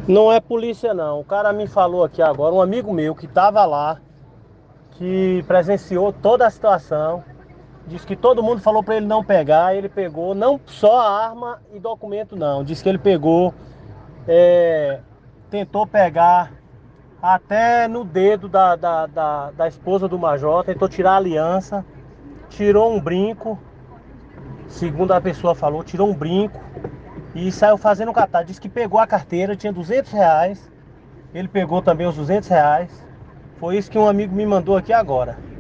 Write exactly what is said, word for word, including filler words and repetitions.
Não é polícia não. O cara me falou aqui agora, um amigo meu que tava lá, que presenciou toda a situação, disse que todo mundo falou pra ele não pegar, ele pegou não só a arma e documento não, disse que ele pegou, é, tentou pegar até no dedo da, da, da, da esposa do major, tentou tirar a aliança, tirou um brinco, segundo a pessoa falou, tirou um brinco e saiu fazendo catar. Disse que pegou a carteira, tinha duzentos reais. Ele pegou também os duzentos reais. Foi isso que um amigo me mandou aqui agora.